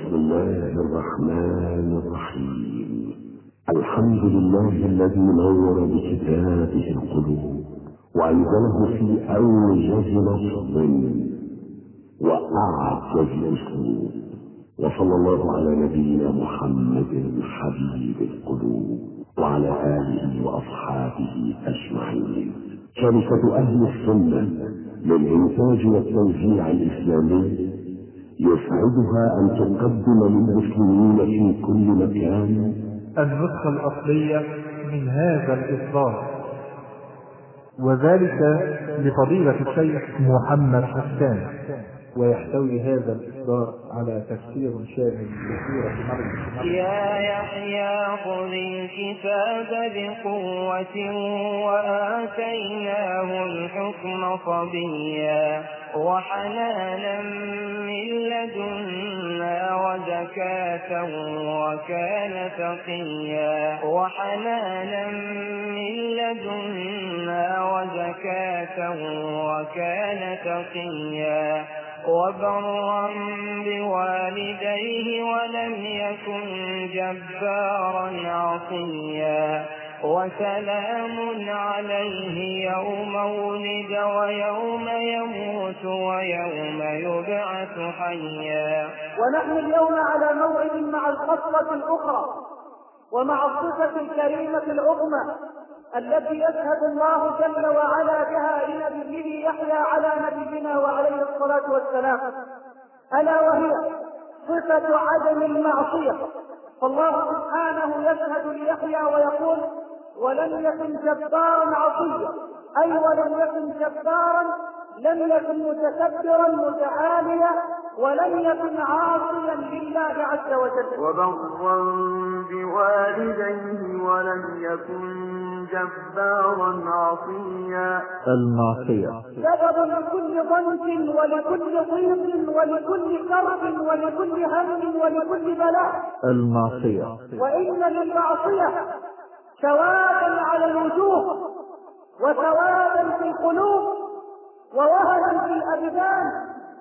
بسم الله الرحمن الرحيم. الحمد لله الذي نور بكتابه القلوب وأنزله في أوجز لفظ وأعجز أسلوب، وصلى الله على نبينا محمد حبيب القلوب وعلى آله وأصحابه أجمعين. شركة أهل السنة للإنتاج والتوزيع الإسلامي يسعدها أن تقدم للمسلمين في كل مكان النسخة الأصلية من هذا الإصدار، وذلك لفضيلة الشيخ محمد حسان. ويحتوي هذا الإصدار على تفسير شامل لسورة مريم. يا يحيى خذ الكتاب بقوة وآتيناه الحكم صبيا وحنانا من لدنا وزكاة وكان تقيا وحنانا من لدنا وزكاة وكان تقيا وبرا بوالديه ولم يكن جبارا عصيا وسلام عليه يوم ولد ويوم يموت ويوم يبعث حيا. ونحن اليوم على موعد مع الخصلة الأخرى ومع الصفة الكريمة العظمى التي يشهد الله جل وعلا بها لنبيه يحيى على نبينا وعليه الصلاة والسلام، ألا وهي صفة عدم المعصية. فالله سبحانه يشهد ليحيى ويقول ولم يكن جبارا عصيا، أي ولم يكن جبارا، لم يكن متكبرا متعاليا، ولم يكن عاصيا لله عز وجل. وبرا بوالديه ولم يكن جبارا عصيا. المعصية سبب لكل ضنك ولكل ضيق ولكل كرب ولكل هم ولكل بلاء. المعصية وإن للمعصية ثوابا على الوجوه وثوابا في القلوب ووهنا في الأبدان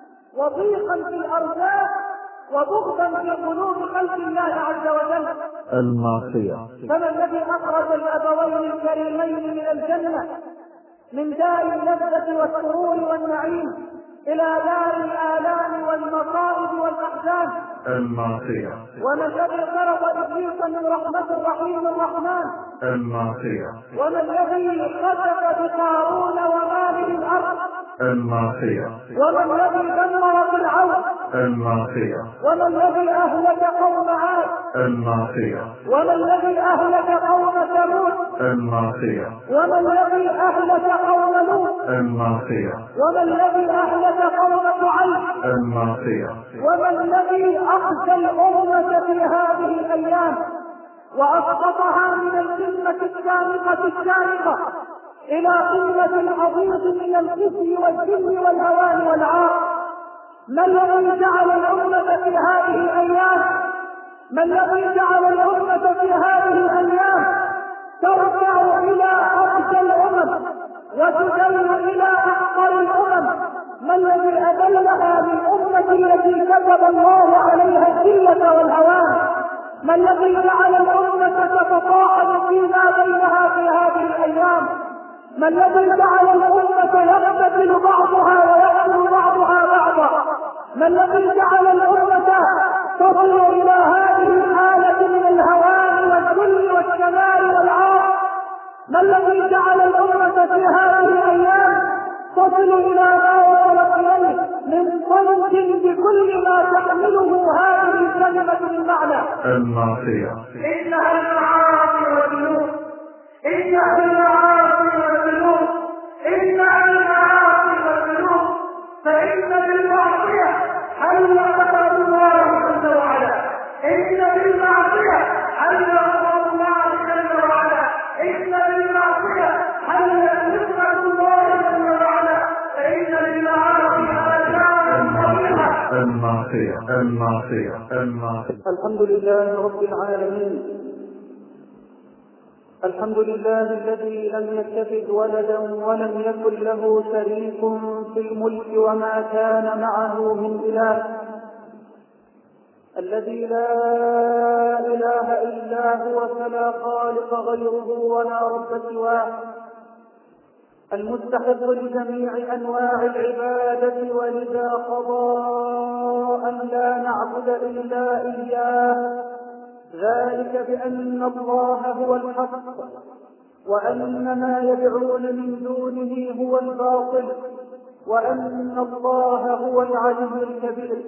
وضيقا في الأرزاق وبغضا في قلوب خلق الله عز وجل. المعصية فما الذي أخرج الأبوين الكريمين من الجنة من دار اللذة والسرور والنعيم إلى دار الآلام والمصائب والأحزان؟ المعصية. وما الذي طرد إبليس من رحمة الرحيم الرحمن؟ المعصية. وما الذي خسف بقارون وماله الأرض؟ المعصية. وما الذي دمر فرعون؟ المعصية. وما الذي أهلك قوم عاد؟ المعصية. وما الذي أهلك قوم ثمود؟ المعصية. وما الذي أهلك قوم لوط؟ المعصية. وما الذي أهلك قوم شعيب؟ المعصية. وما الذي أخزى الأمة في هذه الأيام وأسقطها من القمة الشامخة الشامخة إلى قمة العظيم من الخزي والذل والهوان والعار؟ ما الذي جعل الأمة في هذه الأيام؟ ما الذي جعل الأمة في هذه الأيام ترجع إلى أقصى الأمم وتدل إلى أحقر الأمم؟ ما الذي أدلها للأمة التي كتب الله عليها الذلة والهوان؟ ما الذي جعل الأمة تتصاعد فيما بينها في هذه الأيام؟ ما الذي جعل الأمة يقتتل بعضها ويقتل بعضها بعضا؟ ما الذي جعل الأمة تصل إلى هذه الحالة من الهوان والذل والشمال والعار؟ ما الذي جعل الأمة في هذه الأيام تصل إلى ما وصلت إليه من صمت بكل ما تحمله هذه الكلمة من معنى؟ المعصية. إنها المعاصي والذنوب، إنها المعاصي والذنوب، إنها المعاصي والذنوب، فإن بالمعصية حل غضب الله جل وعلا، إن بالمعصية حل غضب الله جل وعلا، إن بالمعصية حل نصرة الله جل وعلا، فإن بالمعاصي آثام عظيمة. المعصية. المعصية. المعصية. الحمد لله رب العالمين، الحمد لله الذي لم يتخذ ولدا ولم يكن له شريك في الملك وما كان معه من إله. الذي لا إله إلا هو فلا خالق غيره ولا رب سواه، المستحق لجميع أنواع العبادة، ولذا قضى أن لا نعبد إلا إياه، ذلك بأن الله هو الحق وأن ما يدعون من دونه هو الباطل وأن الله هو العلي الكبير.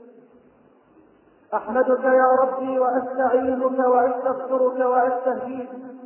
أحمدك يا ربي وأستعينك وأستغفرك وأستهديك،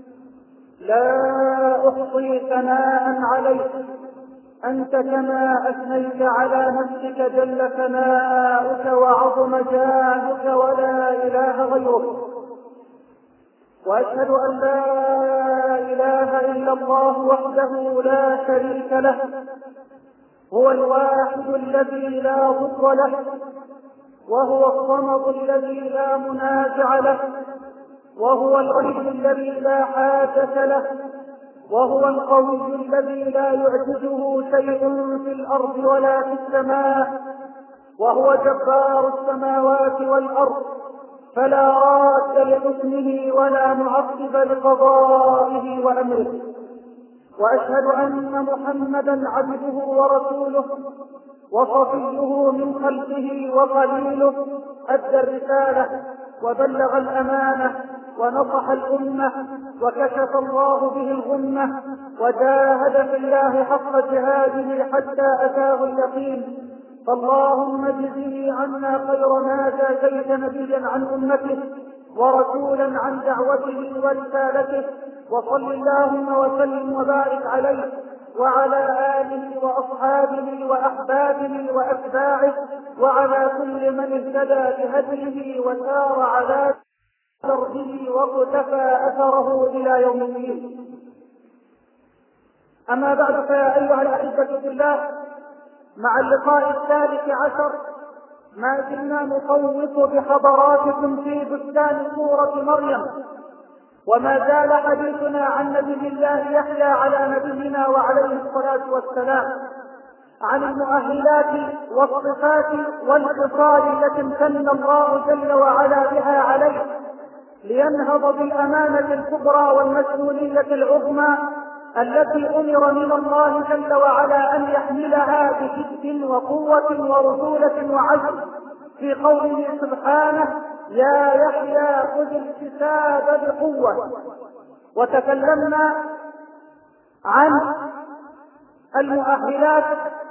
لا أحصي ثناء عليك، أنت كما أثنيت على نفسك جل ثناؤك وعظم جاهك ولا إله غيرك. وأشهد أن لا إله إلا الله وحده لا شريك له، هو الواحد الذي لا ضد له، وهو الصمد الذي لا منازع له، وهو الغني الذي لا حاجة له، وهو القوي الذي لا يعجزه شيء في الأرض ولا في السماء، وهو جبار السماوات والأرض، فلا راد لحكمه ولا معقب لقضائه وأمره. وأشهد أن محمدا عبده ورسوله وصفيه من خلقه وقليله، أدى الرسالة وبلغ الأمانة ونصح الأمة وكشف الله به الغمة، وجاهد في الله حق جهاده حتى أتاه اليقين. فاللهم اجزه عنا خير ما جازيت نبيا عن أمته ورسولا عن دعوته ورسالته، وصل اللهم وسلم وبارك عليه وعلى آله وأصحابه وأحبابه وأتباعه وعلى كل من اهتدى بهديه وسار على دربه واقتفى أثره إلى يوم الدين. أما بعد، فيا أيها الأحبة في الله، مع اللقاء 13 ما زلنا نصوت بحضراتكم في بستان سورة مريم، وما زال حديثنا عن نبي الله يحيى على نبينا وعليه الصلاة والسلام، عن المؤهلات والصفات والخصال التي امتن الله جل وعلا بها عليه لينهض بالأمانة الكبرى والمسؤولية العظمى التي أمر من الله جل وعلا أن يحملها بجد وقوة ورجولة وعزم، في قوله سبحانه: يا يحيى خذ الكتاب بقوة. وتكلمنا عن المؤهلات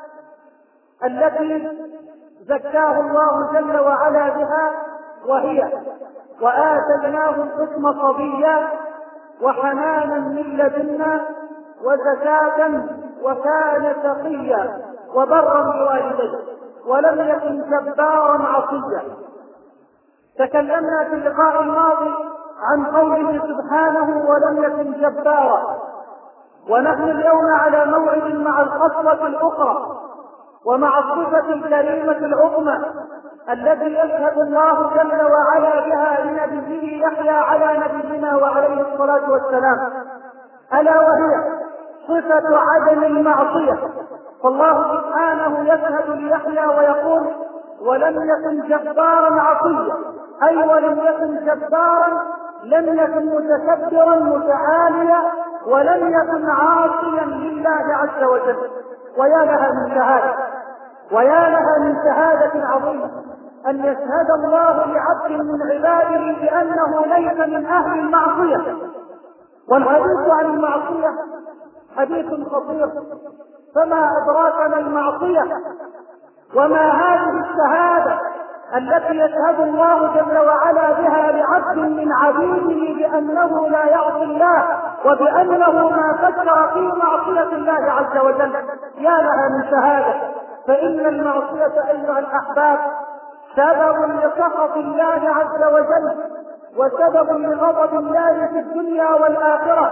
التي زكاه الله جل وعلا بها، وهي: وآتيناه الحكم صبيا وحنانا من لدنا وزكاة وكان تقيا وبرا بوالديه ولم يكن جبارا عصيا. تكلمنا في اللقاء الماضي عن قوله سبحانه: ولم يكن جبارا، ونحن اليوم على موعد مع الخصلة الأخرى ومع الصفة الكريمة العظمى التي يشهد الله جل وعلا بها لنبيه يحيى على نبينا وعليه الصلاة والسلام، ألا وهي صفة عدم المعصية. فالله سبحانه يشهد ليحيى ويقول: ولم يكن جبارا عصيا، أي ولم يكن جبارا، لم يكن متكبرا متعاليا، ولم يكن عاصيا لله عز وجل. ويا لها من شهادة، ويا لها من شهادة عظيمة أن يشهد الله لعبد من عباده بأنه ليس من أهل المعصية. والحديث عن المعصية حديث خطير، فما أدراك ما المعصية، وما هذه الشهادة التي يشهد الله جل وعلا بها لعبد من عبيده بأنه لا يعصي الله وبأنه ما فكر في معصية الله عز وجل. يا لها من شهادة. فإن المعصية أيها الأحباب سبب لسخط الله عز وجل وسبب لغضب الله في الدنيا والآخرة.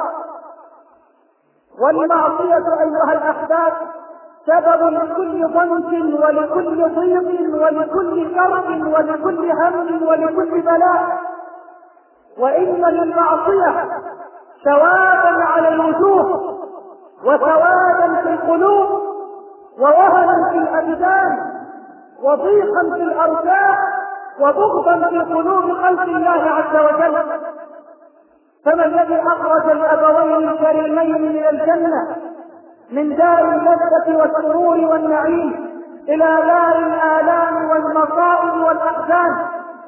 والمعصية أيها الأحباب سبب لكل ضنك ولكل ضيق ولكل كرب ولكل هم ولكل بلاء. وإن للمعصية ثوابا على الوجوه وثوابا في القلوب ووهنا في الأبدان وضيقا في الأرزاق وبغضا في قلوب خلق الله عز وجل. فما الذي أخرج الأبوين الكريمين من الجنة من دار اللذة والسرور والنعيم إلى دار الآلام والمصائب والأحزان؟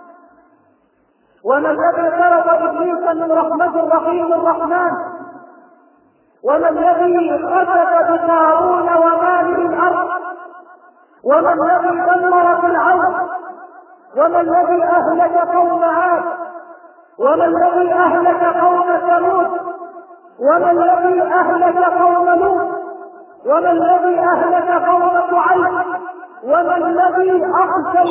وما الذي طرد إبليس من رحمة الرحيم الرحمن؟ وما الذي خسف بقارون وماله الأرض؟ وما الذي دمر فرعون؟ وما الذي أهلك قوم عاد؟ وما الذي أهلك قوم ثمود؟ وما الذي أهلك قوم لوط؟ وما الذي أهلك قوم شعيب؟ وما الذي أرسل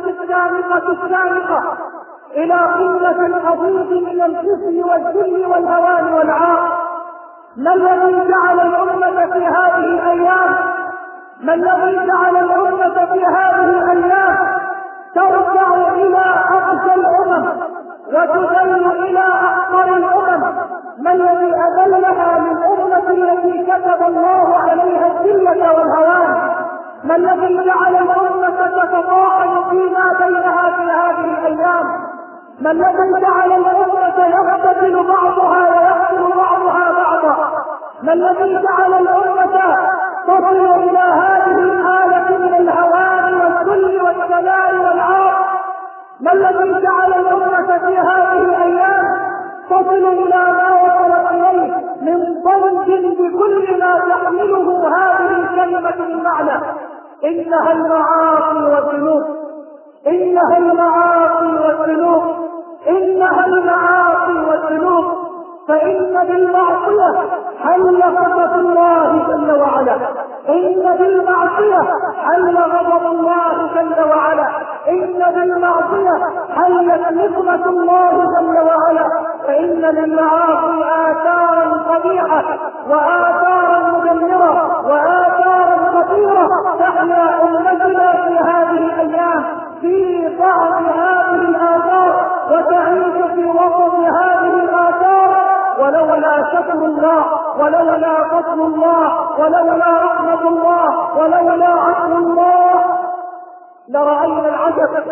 السابقة إلى قمة الحضيض من الخزي والذل والهوان والعار؟ ما الذي جعل الأمة في هذه الأيام؟ ما الذي جعل الأمة في هذه الأيام ترجع إلى أقصى الأمم وتذل إلى أحقر الأمم؟ ما الذي أذلها من أمة التي كتب الله عليها الذلة والهوان؟ ما الذي جعل الأمة تتطاعن فيما بينها في هذه الأيام؟ ما الذي جعل الأمة يقتتل بعضها ويقتل بعضها بعضا؟ ما الذي جعل الأمة تصل إلى هذه الحالة من الهوان والذل والبلاء والعار؟ ما الذي جعل الأمة في هذه الأيام تصل إلى ما وصلت إليه من ضنك بكل ما تحمله هذه الكلمة من معنى؟ إنها المعاصي والذنوب، إنها المعاصي والذنوب، إنها المعاصي والذنوب. فإن بالمعصية حل غضب الله جل وعلا، إن بالمعصية حل غضب الله جل وعلا، إن بالمعصية حلت نقمة الله جل وعلا. فإن للمعاصي آثارا قبيحة وآثارا مدمرة وآثارا خطيرة تحيا أمتنا في هذه الأيام في بعض هذه الآثار وتعيش في وسط هذه الآثار. ولولا شكر الله ولولا فضل الله ولولا رحمة الله ولولا عفو الله لرأينا العجب،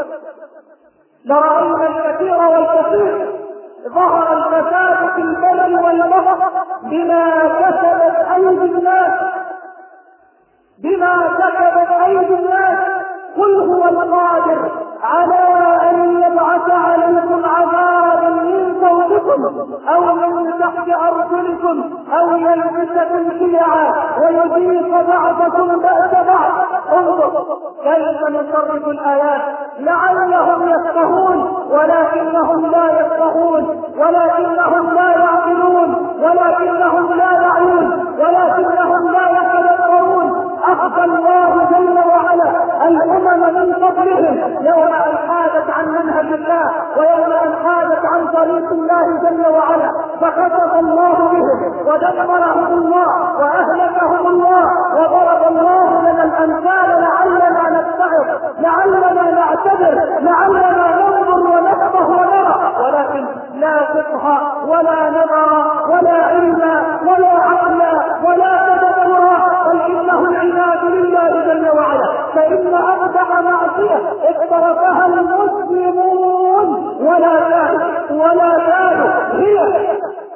لرأينا الكثير والكثير. ظهر الفساد في البلد والبحر بما كسبت أيدي الناس، بما كسبت أيدي الناس. قل هو القادر على أن يبعث عليكم عذابا من فوقكم أو من تحت أرجلكم أو يلبسكم شيعا ويذيق بعضكم بأس بعض. انظر كيف نصرف الآيات لعلهم يفقهون، ولكنهم لا يفقهون، ولكنهم لا يعقلون، ولكنهم لا يعون، ولكنهم لا يتذكرون. أخفى الله جل وعلا الأمم من قبلهم يوم أن حادت عن منهج الله ويوم أن حادت عن طريق الله جل وعلا، فخسف الله بهم ودمرهم الله وأهلكهم الله وضرب الله لنا الأمثال لعلنا نتعظ، لعلنا نعتبر، لعلنا ننظر ونفقه ونرى. ولكن لا فقه ولا نظر ولا علم ولا عقل ولا تدبر، بل إنه العناد لله جل وعلا. فإن أقبح معصية اقترفها المسلمون ولا زالوا هي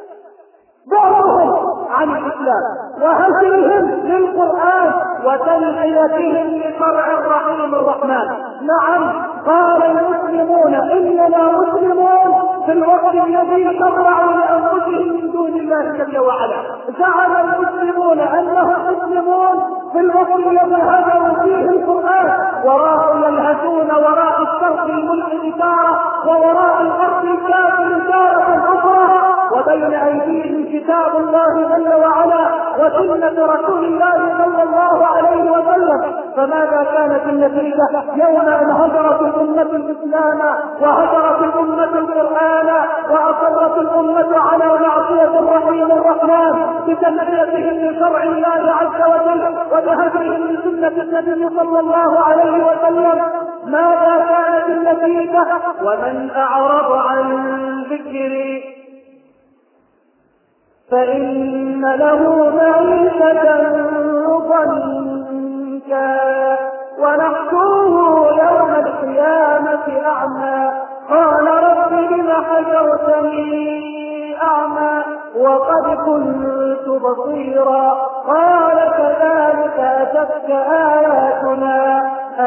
بعضهم عن الإسلام وهجرهم للقرآن وتنحيتهم لشرع الرحيم الرحمن. نعم قال المسلمون إننا مسلمون في الوقت الذي شرعوا لأنفسهم من دون الله جل وعلا. زعم المسلمون أنهم مسلمون في الوقت الذي هجروا فيه القرآن، وراء يلهثون وراء الشرق الملحد تارة ووراء الأرض الكافر تارة أخرى، وبين أيديهم كتاب الله جل وعلا وسنة رسول الله صلى الله عليه وسلم. فماذا كانت النتيجة يوم أن هجرت الأمة الإسلام وهجرت الأمة القرآن وأصرت الأمة على معصية الرحيم الرحمن بتنحيتهم لشرع الله عز وجل وبهجرهم لسنة النبي صلى الله عليه وسلم؟ ماذا كانت النتيجة؟ ومن أعرض عن ذكري فإن له معيشة ضنكا ونحشره يوم القيامة أعمى قال رب لم حشرتني أعمى وقد كنت بصيرا قال كذلك أتتك آياتنا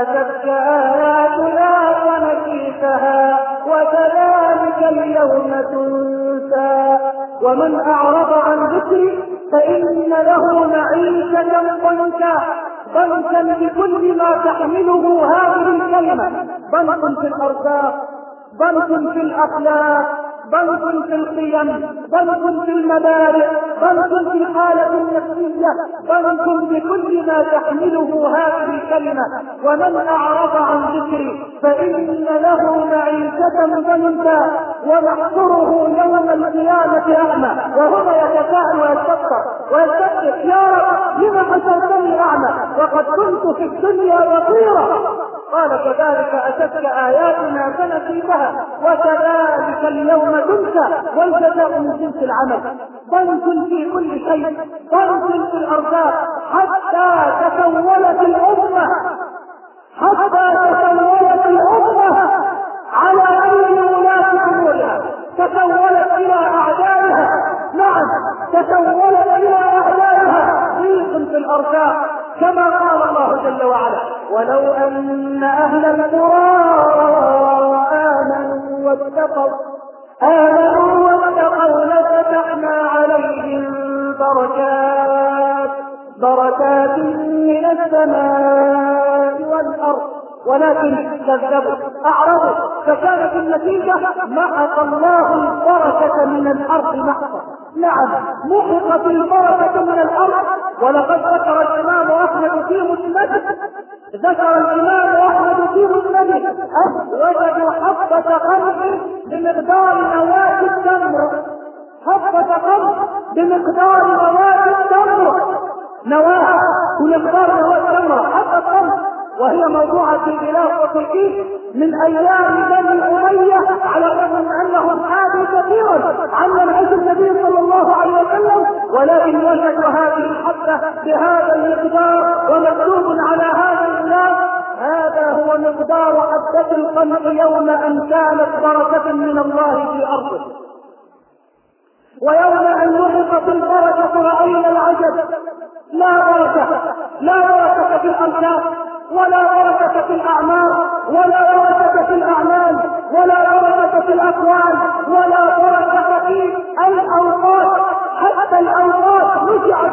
ونسيتها وكذلك اليوم تنسى ومن أعرض عن ذكري فإن له معيشة ضنكا بكل ما تحمله هذه الكلمة ضنك في الأرزاق ضنك في الأخلاق ضنك في القيم ضنك في المبادئ ضنك في الحالة النفسية ضنك بكل ما تحمله هذه الكلمة ومن أعرض عن ذكري فإن له معيشة ضنكا ونحشره يوم القيامة أعمى وهو يتساءل ويستفسر يا رب لم حشرتني أعمى وقد كنت في الدنيا بصيرا قال كذلك أتتك آياتنا فنسيتها وكذلك اليوم تنسى والجزاء من جنس العمل ضنك في كل شيء ضنك في الأرزاق حتى تسولت الأمة على أيدي ولاة أمورها تسولت إلى أعدائها نعم تسولت إلى أعدائها ضيق في الأرزاق كما قال الله جل وعلا ولو أن أهل القرى آمنوا واتقوا لفتحنا عليهم بركات من السماء والأرض ولكن كذبوا أعرضوا فكانت النتيجة محق الله البركة من الأرض محقا نعم محقت البركة من الأرض ولقد ذكر الإمام أحمد في مسنده وجدوا حبة قمح بمقدار نواة التمر نواة بمقدار نواة التمر حبة قمح وهي موضوعة في بلاد وتركيا من أيام بني أمية على الرغم من أنهم عادوا كثيرا عن منهج النبي صلى الله عليه وسلم ولكن وجدوا هذه الحبة بهذا المقدار ومكتوب على هذا الإسلام هذا هو مقدار حبة القمح يوم أن كانت بركة من الله في أرضه ويوم أن محقت البركة رأينا العجب لا بركة في الأملاك ولا بركة في الأعمار ولا بركة في الأعمال ولا بركة في الأقوال ولا بركة في الأوقات حتى الأوقات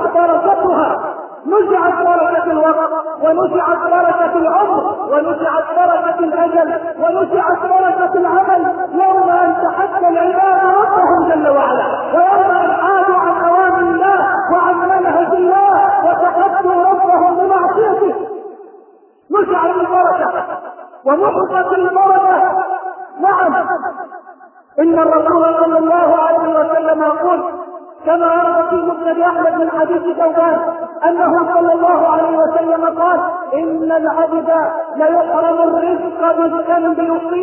نزعت بركة الوقت ونزعت بركة العمر ونزعت بركة الأجل ونزعت بركة العمل يوم أن تحدى العباد ربهم جل وعلا ويوم أن عادوا عن أوامر الله وعن منهج الله وتحدوا ربهم بمعصيته نزعت البركة ومحقت البركة نعم إن الرسول صلى الله عليه وسلم يقول كما ورد في مسند أحمد من حديث ثوبان أنه صلى الله عليه وسلم قال إن العبد ليحرم الرزق بالذنب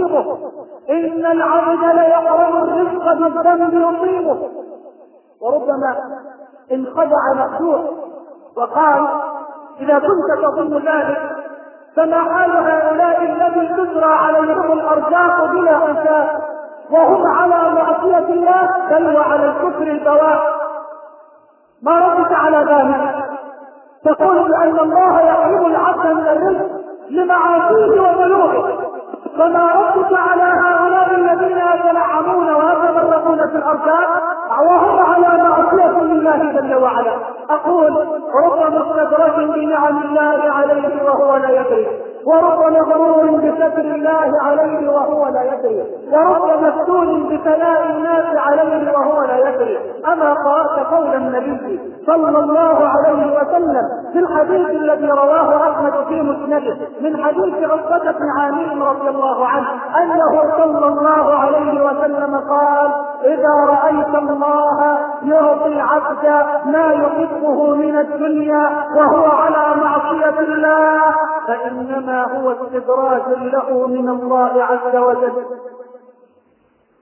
يصيبه وربما انخدع مخدوع وقال إذا كنت تظن ذلك فما حال هؤلاء الذي تسرى عليهم الأرزاق بلا حساب وهم على معصية الله بل وعلى الكفر البواح ما ردت على ذلك تقول بأن الله يحرم العبد من الرزق لمعاصيه وبلوغه فما ردت على هؤلاء الذين يتنعمون ويتبرقون في الأرزاق وهم على معصية الله جل وعلا أقول رب مستدرك بنعم الله عليه وهو لا يدري ورب مغرور بستر الله عليه وهو لا يدري ورب مفتون بثناء الناس عليه وهو لا يدري أما قرأت قول النبي صلى الله عليه وسلم في الحديث الذي رواه أحمد في مسنده من حديث عقبة بن عامر رضي الله عنه أنه صلى الله عليه وسلم قال إذا رأيت الله يعطي العبد ما يحبه من الدنيا وهو على معصية الله فإنما هو استدراج له من الله عز وجل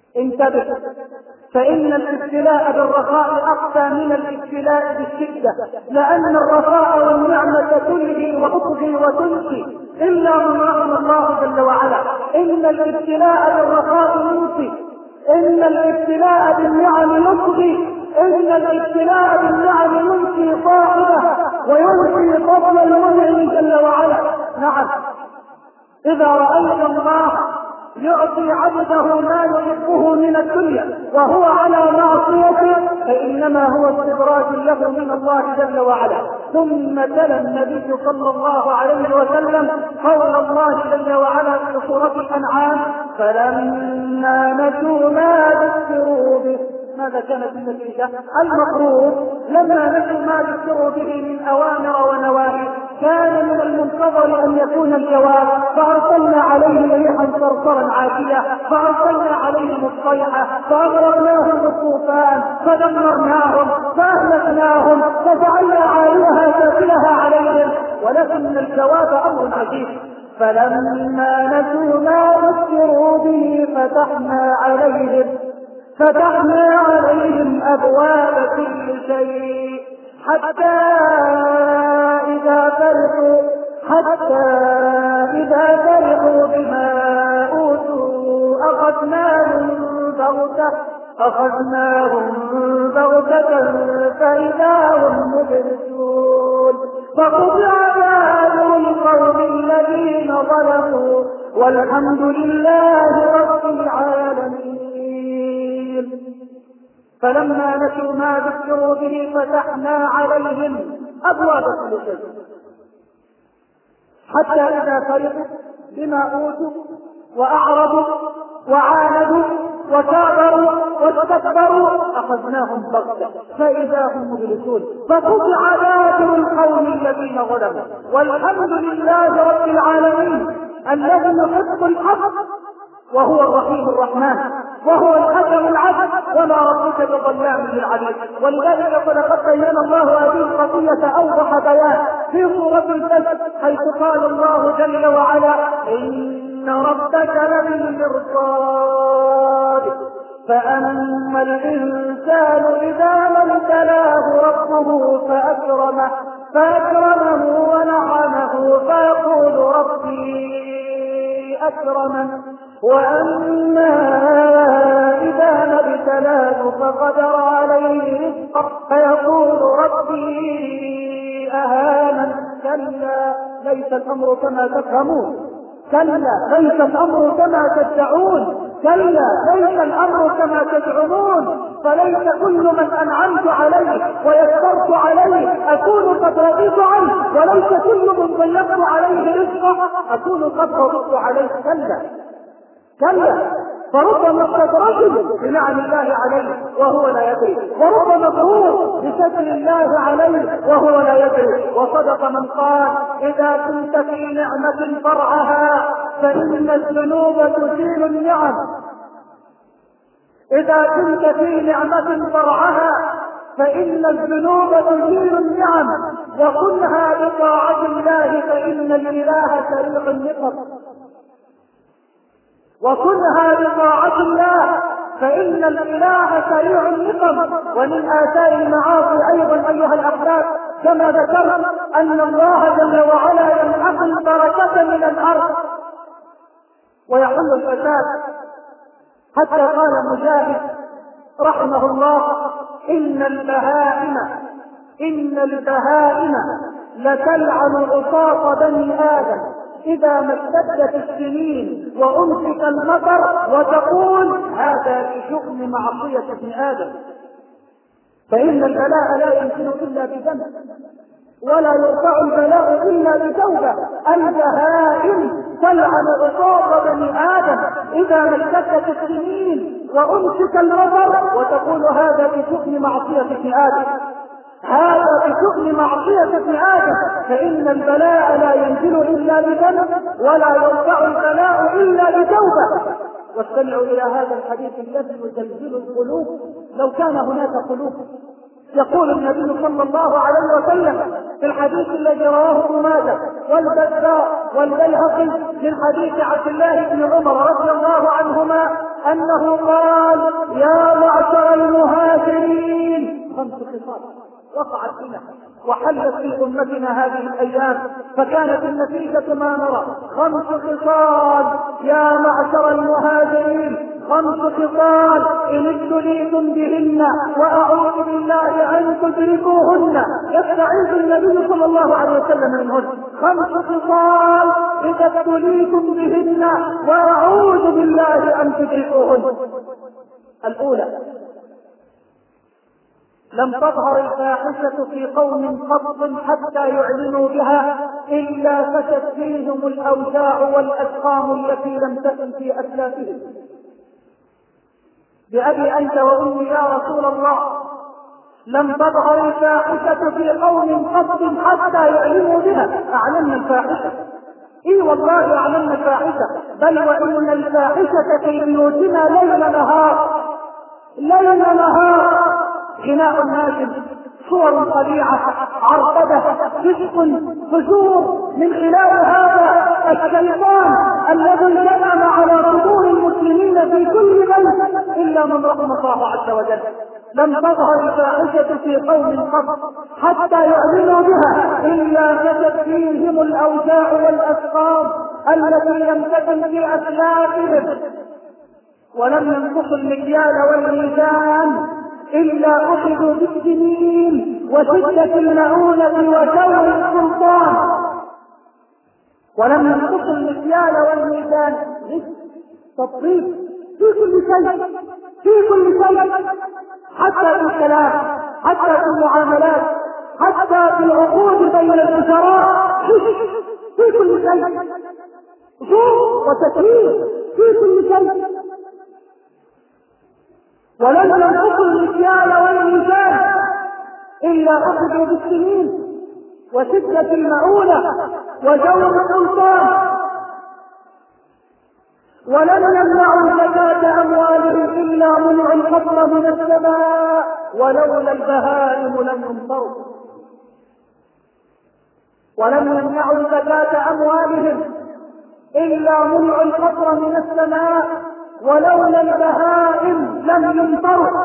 انتبه، فإن الابتلاء بالرخاء أقسى من الابتلاء بالشدة، لأن الرخاء والنعمة تلهي وتطغي وتنسي إلا من رحم الله جل وعلا. إن الابتلاء بالرخاء ينسي، إن الابتلاء بالنعم يطغي، إن الابتلاء بالنعم ينسي صاحبه وينسي فضل المنعم جل وعلا. نعم، إذا رأيت الله يعطي عبده ما يحبه من الدنيا وهو على معصيته فإنما هو استدراج له من الله جل وعلا. ثم تلا النبي صلى الله عليه وسلم قول الله جل وعلا في سورة الأنعام: فلما نسوا ما ذكروا به. ماذا كانت النتيجة؟ المفروض لما نسوا ما ذكروا به من أوامر ونواهي كان من المنتظر أن يكون الجواب: فأرسلنا عليهم ريحا صرصرا عاتية، فأرسلنا عليهم الصيحة، فأغرقناهم بالطوفان، فدمرناهم، فأهلكناهم، فجعلنا عاليها سافلها عليهم. ولكن الجواب أمر عجيب: فلما نسوا ما ذكروا به فتحنا عليهم أبواب كل شيء حتى إذا فرحوا بما أوتوا أخذناهم بغتة فإذا هم مبلسون. فقطع دابر القوم الذين ظلموا والحمد لله رب العالمين. فلما نسوا ما ذكروا به فتحنا عليهم أبواب كل شيء حتى إذا فرحوا بما أوتوا وأعرضوا وعاندوا وكابروا واستكبروا أخذناهم بغتة فإذا هم مبلسون. فقطع دابر القوم الذين ظلموا والحمد لله رب العالمين الذي يحب الحق وهو الرحيم الرحمن وهو الحكم العدل وما ربك بظلام للعبيد. ولذلك لقد بين الله هذه القضية أوضح بيان في سورة الفجر حيث قال الله جل وعلا: إن ربك لبالمرصاد فأما الإنسان إذا ما ابتلاه ربه فأكرمه ونعمه فيقول ربي أكرمن، وأما إذا ما ابتلاه فقدر عليه رزقه فيقول ربي أهانن. كلا ليس الأمر كما تفهمون، كلا ليس الأمر كما تدعون، كلا ليس الأمر كما تزعمون. فليس كل من أنعمت عليه ويسرت عليه أكون قد رضيت عنه، وليس كل من ضيقت عليه رزقه أكون قد رضيت عليه. كلا فربما استدرجه بنعم الله عليه وهو لا يدري، ورب مغرور بستر الله عليه وهو لا يدري. وصدق من قال: إذا كنت في نعمة فرعها فإن الذنوب تزيل النعم. إذا كنت في نعمة فرعها فإن الذنوب تزيل النعم، وكنها بطاعة الله فإن الإله سريع النقم. وكنها بطاعة الله فإن الإله سريع النقم. ومن آثار المعاصي أيضا أيها الأحباب كما ذكرت أن الله جل وعلا يمحق البركة من الأرض ويحل الفساد، حتى قال مجاهد رحمه الله: إن البهائم لتلعن عصاة بني آدم إذا ما اشتدت السنين وأمسك المطر وتقول هذا بشؤم معصية ابن آدم. فإن البلاء لا يمكن إلا بذنب ولا يرفع البلاء إلا بتوبة. البهائم تلعن عصاة بني آدم إذا ما اشتدت السنين وأمسك المطر وتقول هذا بشؤم معصية ابن آدم، هذا بشؤم معصية ابن آدم. فإن البلاء لا ينزل إلا بذنب ولا يرفع البلاء إلا بتوبة. واستمعوا إلى هذا الحديث الذي يزلزل القلوب لو كان هناك قلوب. يقول النبي صلى الله عليه وسلم في الحديث الذي رواه ابن ماجه والبزار والبيهقي من حديث عبد الله بن عمر رضي الله عنهما أنه قال يا معشر المهاجرين، 5 خصال وقعت بنا وحلت في أمتنا هذه الأيام، فكانت النتيجة ما نرى 5 خصال يا معشر المهاجرين، 5 خصال إن ابتليتم بهن وأعوذ بالله أن تدركوهن، يستعيذ النبي صلى الله عليه وسلم منهن. 5 خصال إذا ابتليتم بهن وأعوذ بالله أن تدركوهن. الأولى: لم تظهر الفاحشة في قوم قط حتى يعلنوا بها إلا فشت فيهم الأوجاع والأسقام التي لم تكن في أسلافهم. بأبي أنت وأمي يا رسول الله، لم تظهر الفاحشة في قوم قط حتى يعلنوا بها. أعلنا الفاحشة، إي والله أعلنا الفاحشة، بل وإن الفاحشة في بيوتنا ليل نهار، ليل نهار، غناء الناس، صور قبيحة، عرقدة، فسق، فجور. من خلال هذا الشيطان الذي لمم على صدور المسلمين في كل بيت إلا من رحم الله عز وجل. لم تظهر الفاحشة في قوم قط حتى يعلنوا بها إلا فشت فيهم الأوجاع والأسقام التي لم تكن في أسلافهم، ولم ينقصوا المكيال والميزان إلا أخذوا بالسنين وشدة المؤونة وجور السلطان. ولم ينقصوا المكيال والميزان، تطبيق في كل شيء، في كل شيء، حتى في الكلام، حتى في المعاملات، حتى في العقود بين الأسراء، في كل شيء، زور وتكرير في كل شيء. ولم ينقصوا المكيال والميزان إلا أخذوا بالسنين وشدة المؤونة وجور السلطان. ولم يمنعوا زكاة أموالهم إلا منع القطر من السماء ولولا البهائم لم يمطروا. ولم يمنعوا زكاة أموالهم إلا منع القطر من السماء ولولا البهائم لم يمطروا.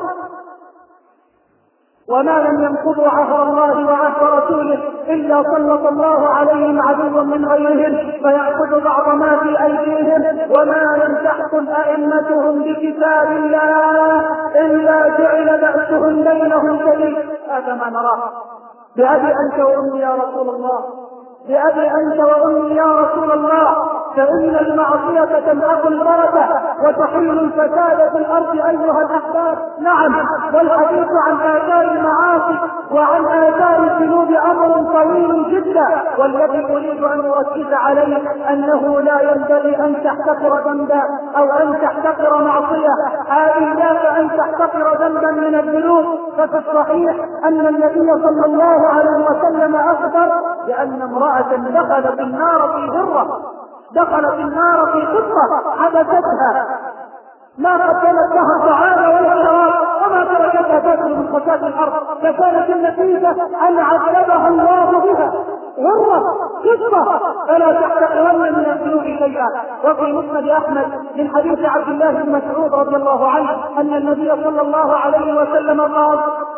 وما لم ينقضوا عهد الله وعهد رسوله إلا سلط الله عليهم عدوا من غيرهم فيأخذ بعض ما في أيديهم. وما لم تحكم أئمتهم بكتاب الله إلا جعل بأسهم بينهم شديد. هذا ما نراه. بأبي أنت وأمي يا رسول الله، بأبي أنت وأمي يا رسول الله، فإن المعصية تمحق البركة وتحل الفساد في الأرض أيها الأحباب. نعم، والحديث عن آثار المعاصي وعن آثار الذنوب أمر طويل جدا، والذي أريد أن أركز عليه أنه لا ينبغي أن تحتقر ذنبا أو أن تحتقر معصية. إياك أن تحتقر ذنبا من الذنوب، ففي الصحيح أن النبي صلى الله عليه وسلم أخبر بأن امرأة دخلت النار في هرة، دخلت النار في قطة حبستها، ما قدمت لها الطعام ولا الشراب وما تركتها تاكل من خشاش الارض، فكانت النتيجه ان عذبها الله بها غره قطه. فلا تحتقرن من الذنوب شيئا. وفي مسند احمد من حديث عبد الله بن مسعود رضي الله عنه ان النبي صلى الله عليه وسلم قال: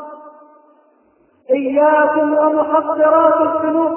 اياكم ومحقرات الذنوب،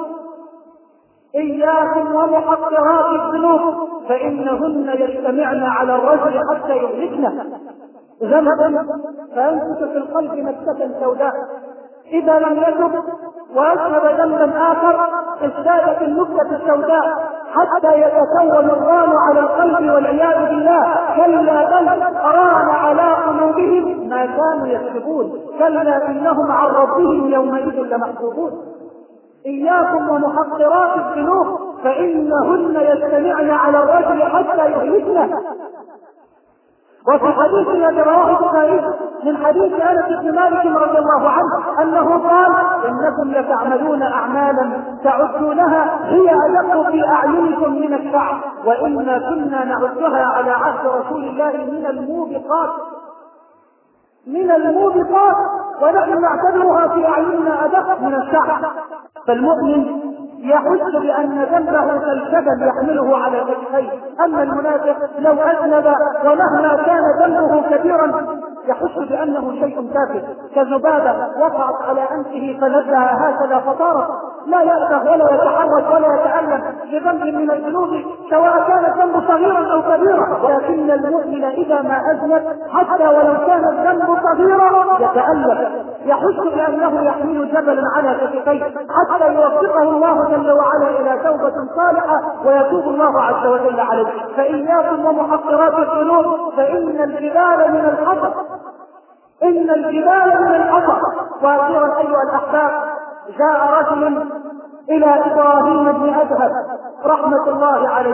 إياكم ومحقرات الذنوب فإنهن يجتمعن على الرجل حتى يهلكنه. ذنب فينفث في القلب نكتة سوداء، إذا لم يتب ويذهب ذنبا آخر ازدادت النكتة السوداء حتى يتكون الران على القلب والعياذ بالله. كلا بل ران على قلوبهم ما كانوا يكسبون، كلا إنهم عن ربهم يومئذ لمحجوبون. إياكم ومحقرات الذنوب فإنهن يجتمعن على الرجل حتى يهلكنه. وفي حديث الذي رواه البخاري من حديث أنس بن مالك رضي الله عنه أنه قال: إنكم لتعملون أعمالا تعدونها هي أدق في أعينكم من الشعر، وإنا كنا نعدها على عهد رسول الله من الموبقات، من الموبقات، ونحن نعتبرها في أعيننا أدق من الشعر. فالمؤمن يحس بأن ذنبه كالجبل يحمله على كتفيه. أما المنافق لو أذنب ومهما كان ذنبه كبيرا يحس بأنه شيء تافه، كذبابة وقعت على أنفه فنزها هكذا فطارت، لا يأبه ولا يتحرك ولا يتألم بذنب من الذنوب سواء كان الذنب صغيرا أو كبيرا. ولكن المؤمن إذا ما أذنب حتى ولو كان الذنب صغيرا يتألم، يحس بأنه يحمل جبلا على كتفيه حتى يوفقه الله جل وعلا إلى توبة صالحة ويتوب الله عز وجل عليه. فإياكم ومحقرات الذنوب فإن الجبال من الحطب، إن الجبال من الحطب. وأخيرا أيها الأحباب، جاء رجل إلى إبراهيم بن أدهم رحمة الله عليه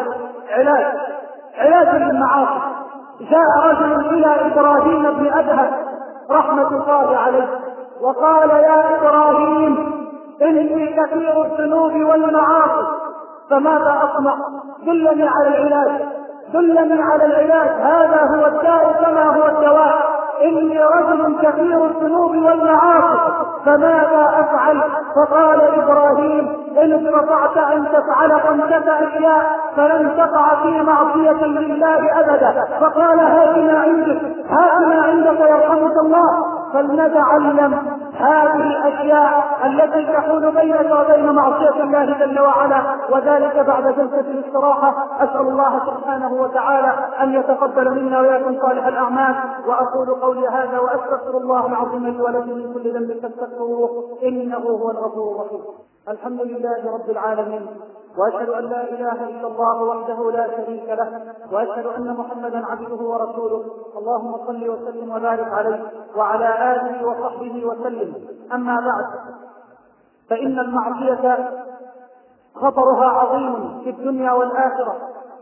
علاج للمعاصي. جاء رجل إلى إبراهيم بن أدهم رحمة الله عليه وقال: يا إبراهيم إني كثير الذنوب والمعاصي فماذا أصنع؟ دلني على العلاج، هذا هو الداء كما هو الدواء. إني رجل كثير الذنوب والمعاصي فماذا أفعل؟ فقال إبراهيم: إن استطعت أن تفعل 5 أشياء فلن تقع في معصية لله أبدا. فقال: هات ما عندك يرحمك الله. فلنتعلم هذه الأشياء التي تحول بينك وبين معصية الله جل وعلا، وذلك بعد جلسة الاستراحة. أسأل الله سبحانه وتعالى أن يتقبل منا ويكون صالح الأعمال. وأقول قولي هذا وأستغفر الله العظيم لي ولكم من كل ذنب فاستغفروه إنه هو الغفور الرحيم. الحمد لله رب العالمين، وأشهد أن لا إله إلا الله وحده لا شريك له، وأشهد أن محمدا عبده ورسوله. اللهم صل وسلم وبارك عليه وعلى آله وصحبه وسلم. أما بعد، فإن المعصية خطرها عظيم في الدنيا والآخرة.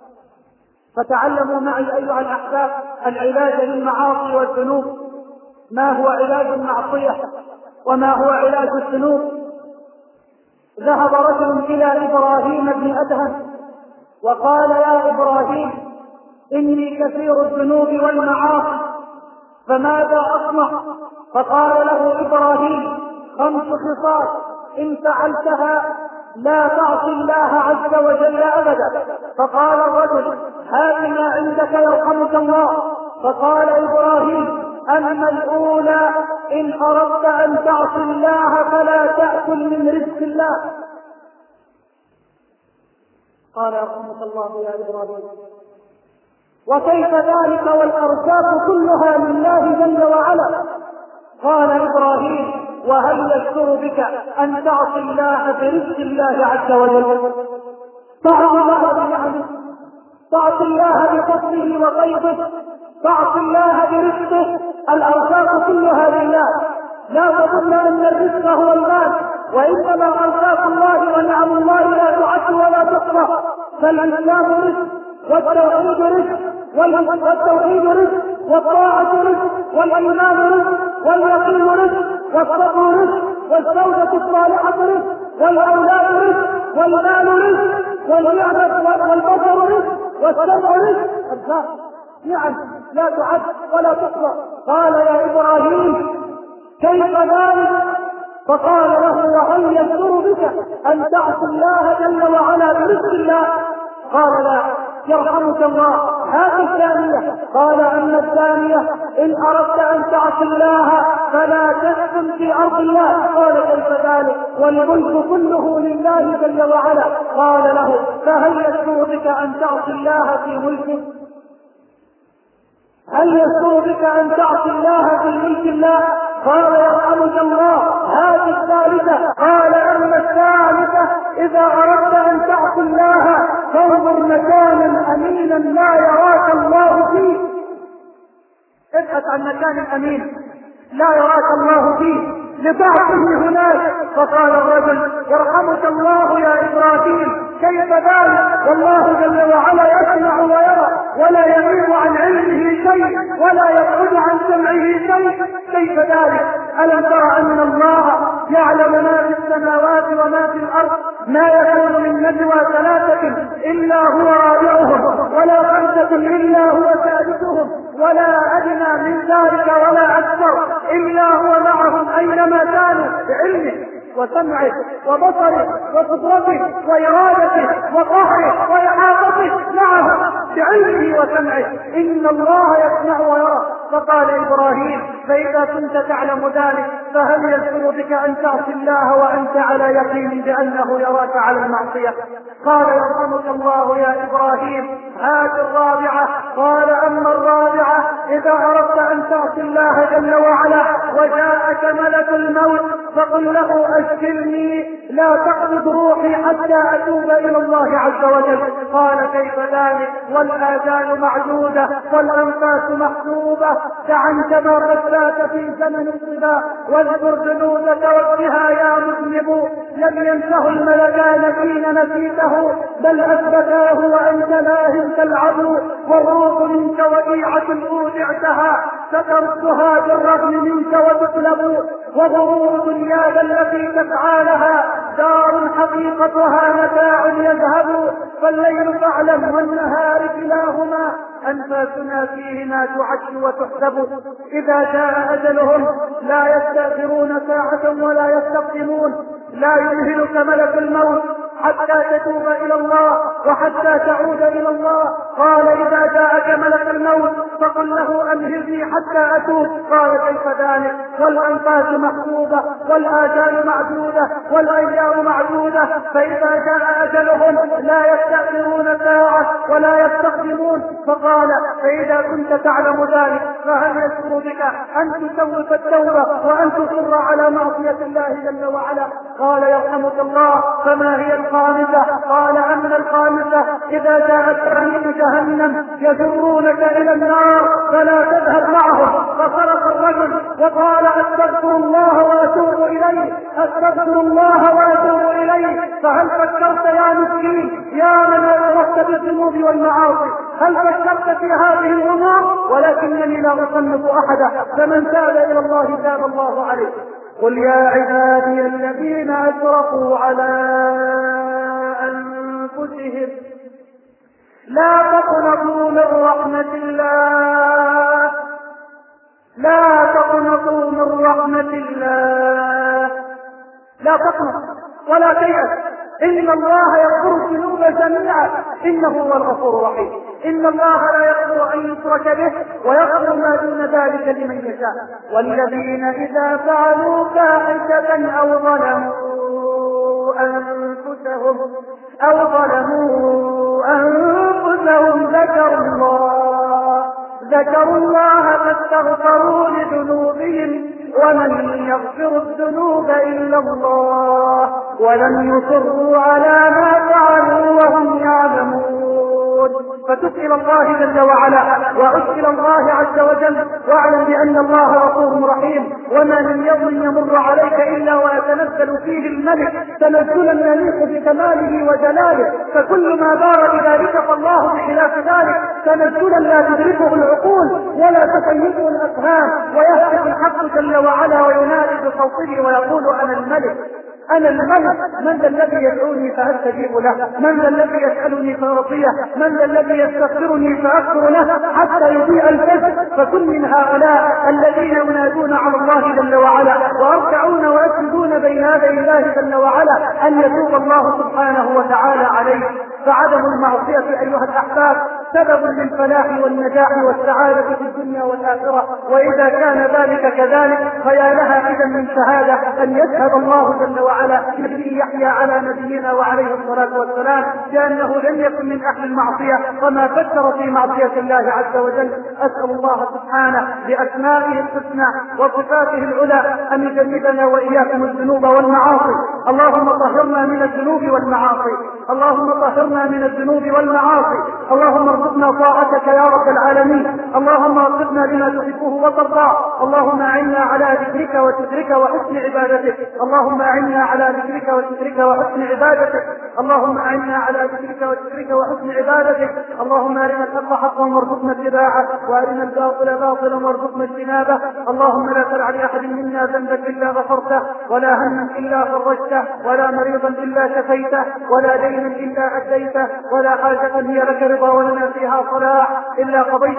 فتعلموا معي أيها الأحباب العلاج للمعاصي والذنوب. ما هو علاج المعصية وما هو علاج الذنوب؟ ذهب رجل إلى إبراهيم بن أدهم وقال: يا إبراهيم إني كثير الذنوب والمعاصي فماذا أصنع؟ فقال له إبراهيم: 5 خصال إن فعلتها لا تعصي الله عز وجل أبدا. فقال الرجل: هات ما عندك يرحمك الله. فقال إبراهيم: أما الأولى إن أردت أن تعصي الله فلا تأكل من رزق الله. قال: يرحمك الله يا إبراهيم، وكيف ذلك والأرزاق كلها لله جل وعلا؟ قال إبراهيم: وهل يشعر بك أن تعصي الله برزق الله عز وجل؟ تعصي الله بفضله وقيده، تعصي الله برزقه. الأرزاق كلها لله، لا تظن أن الرزق هو المال، وإنما أرزاق الله ونعم الله لا تعد ولا تحصى. فالإسلام رزق، والتوحيد رزق، والطاعة رزق، والإيمان رزق، واليقين رزق، والصبر رزق، والزوجة الصالحة رزق، والأولاد رزق، والمال رزق، والنعمة والبصر رزق، والسمع رزق. أرزاق نعم لا تعد ولا تحصى. قال: يا إبراهيم كيف ذلك؟ فقال له: وهل يسر بك أن تعصي الله جل وعلا برزق الله؟ قال: لا. يرحمك الله. هذه الثانية. قال: أما الثانية إن أردت أن تعصي الله فلا تسكن في أرض الله. قال: كيف ذلك والملك كله لله جل وعلا؟ قال له: فهل يسر بك أن تعصي الله في ملكه؟ هل يسر بك أن تعصي الله في ملك الله؟ قال: يرحمك الله. هذه الثالثة. قال: أما الثالثة إذا أردت أن تعصي الله فانظر مكانا أمينا لا يراك الله فيه. ابحث عن مكان أمين لا يراك الله فيه لتعصيه هناك. فقال الرجل: يرحمك الله يا إبراهيم كيف ذلك والله جل وعلا يسمع ويرى ولا يغيب عن علمه شيء ولا يبعد عن سمعه شيء. كيف ذلك؟ ألم تر أن الله يعلم ما في السماوات وما في الأرض؟ ما يكون من نجوى 3 إلا هو رابعهم ولا 5 إلا هو سادسهم ولا أدنى من ذلك ولا أكثر إلا هو معهم أينما كانوا بعلمه. وسمعه وبصره وقدرته وإرادته وقهره وإحاطته معه بعلمه وسمعه. إن الله يسمع ويرى. فقال إبراهيم: فإذا كنت تعلم ذلك فهل يسر بك أن تعصي الله وأنت على يقين بأنه يراك على المعصية؟ قال: يرحمك الله يا إبراهيم، هذه الرابعة. قال: أما الرابعة إذا أردت أن تعصي الله جل وعلا وجاءك ملك الموت فقل له: أشكلني لا تقبض روحي حتى أتوب إلى الله عز وجل. قال: كيف ذلك والآجال معدودة والأنفاس محسوبة؟ دعنك ما قد فات في زمن الصبا واذكر جنودك وجهها يا مذنب. لم ينته الملكان حين نسيته بل أثبتاه وأنت لاهٍ تلعب. والروح منك وديعة أودعتها ستردها بالرغم منك وتطلب. وغرور دنياك التي تسعى لها دار حقيقتها متاع يذهب. فالليل فاعلم والنهار كلاهما أنفاسنا فيهما تعد وتحسب. إذا جاء أجلهم لا يستأخرون ساعة ولا يستقدمون. لا يمهلك ملك الموت حتى تتوب إلى الله وحتى تعود إلى الله. قال: إذا جاءك ملك الموت فقل له: أمهلني حتى أتوب. قال: كيف ذلك والأنفاس محسوبة والآجال معدودة والأيام معدودة؟ فإذا جاء أجلهم لا يستأخرون ساعة ولا يستقدمون. فقال: فإذا كنت تعلم ذلك فهل يسر بك أن تسوف التوبة وأن تصر على معصية الله جل وعلا؟ قال: يرحمك الله، فما هي الخامسة؟ قال: أما الخامسة إذا جاءت حريق جهنم يجرونك إلى النار فلا تذهب معهم. فصرخ الرجل وقال: أستغفر الله وأتوب إليه، أستغفر الله وأتوب إليه. فهل فكرت يا مسكين يا من أردت بالذنوب والمعاصي، هل فكرت في هذه الأمور؟ ولكنني لا أصنف أحدا، فمن تاب إلى الله تاب الله عليه. قل يا عبادي الذين أسرفوا على أنفسهم لا تقنطوا من رحمة الله، لا تقنطوا من رحمة الله، لا تقنط ولا تيأس. إن الله يغفر الذنوب جميعا إنه هو الغفور الرحيم. إن الله لا يغفر أن يشرك به ويغفر ما دون ذلك لمن يشاء. والذين إذا فعلوا فاحشة أو ظلموا أنفسهم ذكروا الله فاستغفروا لذنوبهم ومن يغفر الذنوب إلا الله ولم يصروا على ما فعلوا وهم يعلمون. فتب إلى الله جل وعلا وعد إلى الله عز وجل واعلم بأن الله غفور رحيم. وما من يوم يمر عليك إلا ويتنزل فيه الملك تنزلا يليق بكماله وجلاله، فكل ما دار بذلك فالله بخلاف ذلك تنزلا لا تدركه العقول ولا تفيده الأفهام. ويهتف الحق جل وعلا وينادي بصوته ويقول: أنا الملك أنا الملك. من ذا الذي يدعوني فأستجيب له؟ من ذا الذي يسألني فأعطيه؟ من ذا الذي يستغفرني فأغفر له حتى يضيء الفجر؟ فكن من هؤلاء الذين ينادون على الله جل وعلا ويركعون ويسجدون بين يدي الله جل وعلا أن يتوب الله سبحانه وتعالى عليه. فعدم المعصية أيها الأحباب سبب للفلاح والنجاح والسعادة في الدنيا والآخرة. وإذا كان ذلك كذلك فيا لها إذا من شهادة أن يشهد الله جل وعلا نبي يحيى على نبينا وعليه الصلاة والسلام بأنه لم يكن من أهل المعصية وما فكر في معصية الله عز وجل. أسأل الله سبحانه بأسمائه الحسنى وصفاته العلى أن يجنبنا وإياكم الذنوب والمعاصي. اللهم طهرنا من الذنوب والمعاصي، اللهم طهرنا من الذنوب والمعاصي، اللهم ارزقنا طاعتك يا رب العالمين، اللهم وفقنا لما تحبه وترضاه، اللهم أعنا على ذكرك وشكرك وحسن عبادتك، اللهم أعنا على ذكرك وشكرك وحسن عبادتك، اللهم أعنا على ذكرك وشكرك وحسن عبادتك، اللهم أرنا الحق حقا وارزقنا اتباعه وأرنا الباطل باطلا وارزقنا اجتنابه. اللهم لا تدع لأحد منا ذنبا إلا غفرته ولا هما إلا فرجته ولا مريضا إلا شفيته ولا دينا إلا أديته ولا حاجة هي لك رضا ولنا فيها صلاح إلا قضيتها ولا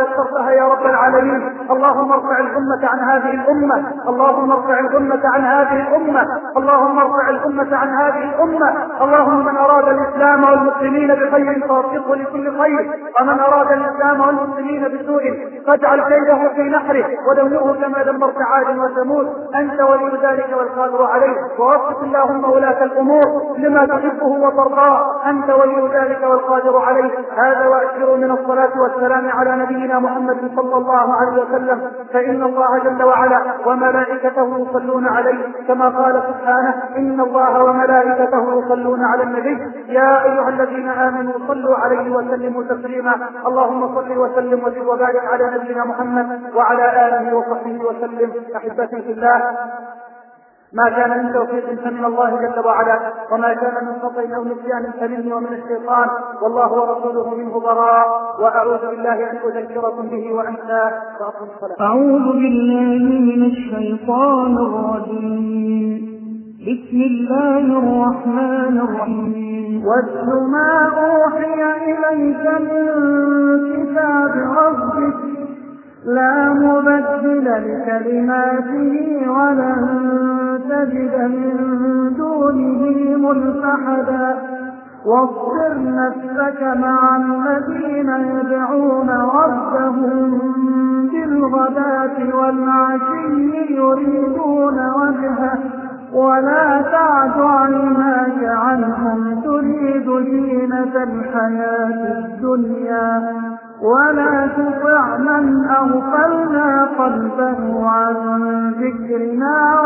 يسرتها يا رب العالمين. اللهم ارفع الغمة عن هذه الأمة، اللهم ارفع الغمة عن هذه الأمة، اللهم ارفع الغمة عن هذه الأمة. اللهم من أراد الإسلام والمسلمين بخير فوفقه لكل خير، ومن أراد الإسلام والمسلمين بسوء فاجعل كيده في نحره ودمره كما دمرت عاد وثمود. أنت ولي ذلك والقادر عليه، ووفق اللهم ولاة الأمور لما تحبه وترضاه، أنت ولي ذلك والقادر عليه. هذا وأكثر من الصلاة والسلام على نبينا محمد صلى الله عليه وسلم، فإن الله جل وعلا وملائكته يصلون عليه كما قال سبحانه: إن الله وملائكته يصلون على النبي يا أيها الذين آمنوا صلوا عليه وسلموا تسليما. اللهم صل وسلم وزد وبارك على نبينا محمد وعلى آله وصحبه وسلم. أحبتي في الله، ما كان من توفيق فمن الله جل وعلا، وما كان من خطأ أو نسيان فمني ومن الشيطان، والله ورسوله منه براء. وأعوذ بالله أن أذكركم به وأنساه فأقم الصلاة. أعوذ بالله من الشيطان الرجيم. بسم الله الرحمن الرحيم. واتل ما أوحي إليك من كتاب ربك لا مبدل لكلماته ولن تجد من دونه ملتحدا. واصبر نفسك مع الذين يدعون ربهم بالغداة والعشي يريدون وجهه ولا تعد عيناك عنهم تريد زينة الحياة الدنيا ولا تطع من أغفلنا قلبه عن ذكرنا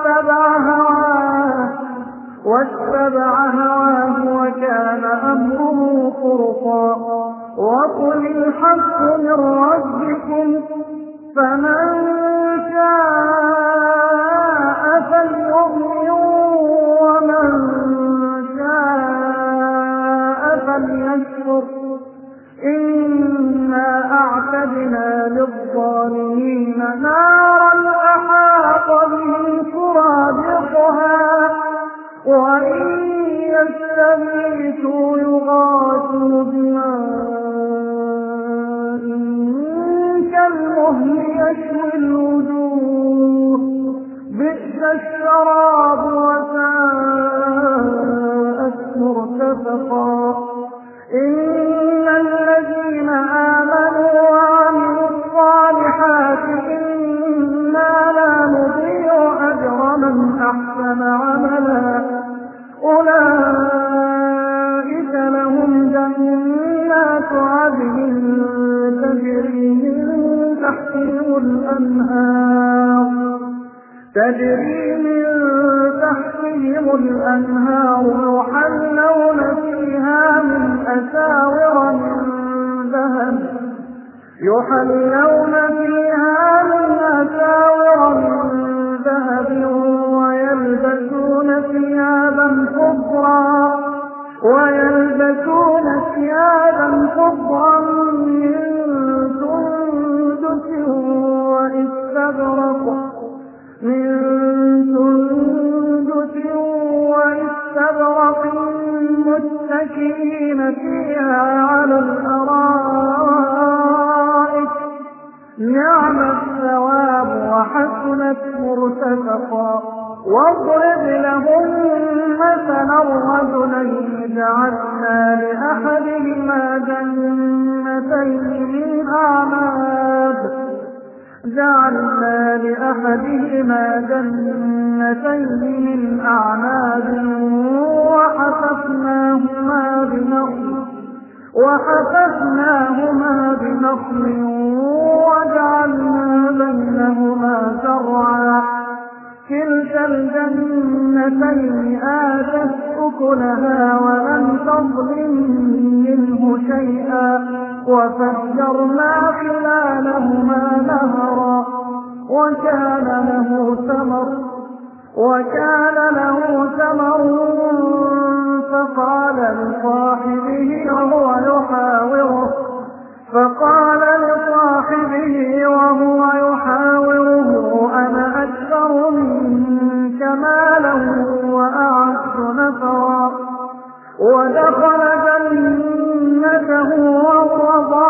واتبع هواه وكان أمره فرطا. وقل الحق من ربكم فمن شاء فليؤمن ومن شاء فليكفر. إنا أعتدنا للظالمين نارا أحاط بهم سرادقها وإن يستغيثوا يغاثوا بماء كالمهل يشوي الوجوه بئس الشراب وساءت مرتفقا. إن الذين آمنوا وعملوا الصالحات إنا لا نضيع أجر من أحسن عملا. أولئك لهم جنات عدن تجري من تحتهم الأنهار يحلون فيها من أساور من ذهب ويلبسون ثيابا خضرا من سندس واستبرق متكئين فيها على الأرائك نعم الثواب وحسنت مرتفقا. واضرب لهم مثلا الرجلين جعلنا لأحدهما جنتين من أعناب وحففناهما بنخل وجعلنا بينهما زرعا. كلتا الجنتين آتت أكلها ولم تظلم منه شيئا وفجرنا خلالهما نهرا. وكان له ثمر فقال لصاحبه وهو يحاوره أنا أكثر منك مالا وأعز نفرا. ودخل جنته وهو